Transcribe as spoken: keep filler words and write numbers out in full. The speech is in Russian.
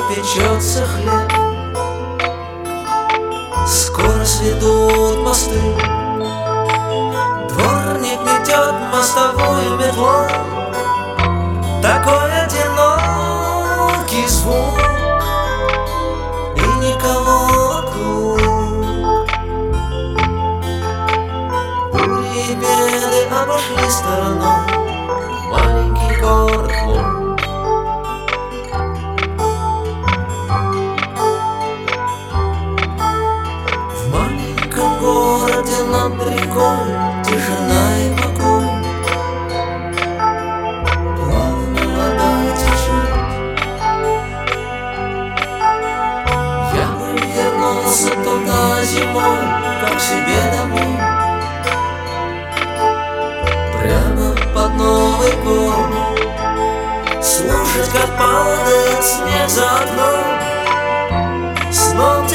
печется хлеб. Скоро сведут мосты, дворник метет мостовую метлой. Такой одинокий звук, и никого вокруг. Бури и беды обошли стороной маленький город мой. В маленьком городе над рекой тишина и покой. Плавно вода течет. Я бы вернулся туда зимой, как к себе домой, прямо под Новый год, слушать, как падает снег за окном. Снова